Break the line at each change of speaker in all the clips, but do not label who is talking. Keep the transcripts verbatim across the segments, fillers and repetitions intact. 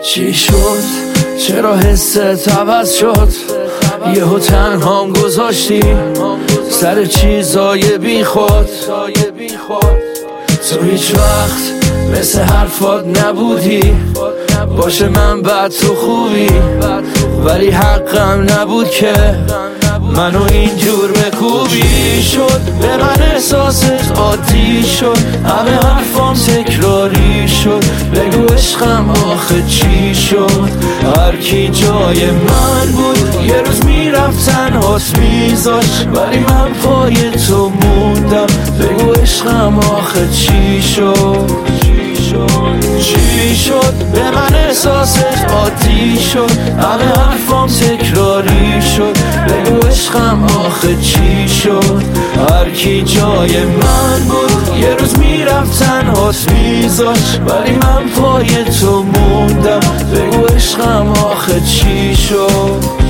چی شد؟ چرا حست عوض شد؟ یهو تنهام گذاشتی سر چیزای بی خود. تو هیچ وقت مثل حرفات نبودی، باشه من بد تو خوبی، ولی حقم نبود که منو اینجور بکوبی. شد به من احساست عادی شد، همه حرفام تکراری شد. بگو عشقم آخه چی شد؟ هر کی جای من بود یه روز میرفت تنهات میذاشت، ولی من پای تو موندم. بگو عشقم آخه چی شد؟ چی شد؟ به من احساست عادی شد، همه حرفام تکراری شد. بگو عشقم آخه چی شد؟ هر کی جای من بود یه روز میرفت تنهات میذاشت، ولی من پای تو موندم. بگو عشقم آخه چی شد؟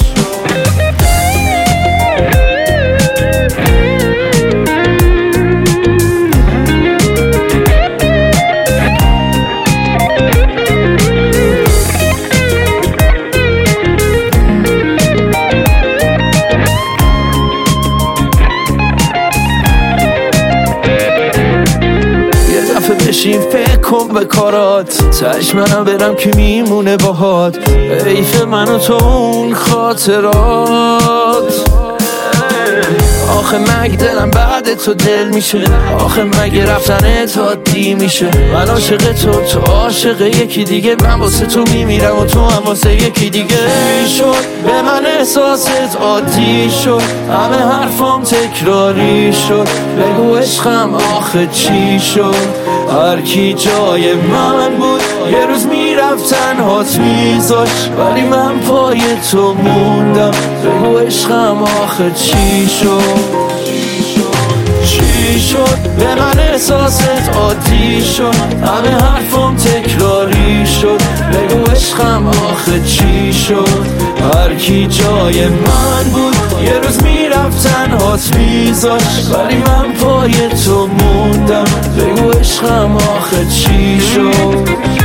بشین فکر کن به کارات، تش منم برم که میمونه باهات. حیف من و تو اون خاطرات. آخه مگه دلم بعد تو دل میشه؟ آخه مگه رفتن تو عادی میشه؟ من عاشق تو، تو عاشق یکی دیگه. من واسه تو میمیرم و تو هم واسه یکی دیگه. شد به من احساست عادی شد، همه حرفام تکراری شد. بگو عشقم آخه چی شد؟ هر کی جای من بود یه روز میرفت تنهات میذاشت، ولی من پای تو موندم. بگو عشقم آخه چی شد؟ چی شد؟ به من احساست عادی شد، همه حرفام تکراری شد. بگو عشقم آخه چی شد؟ هر کی جای من بود یه روز میرفت تنهات میذاشت، ولی من پای تو موندم. بگو عشقم آخه چی شد؟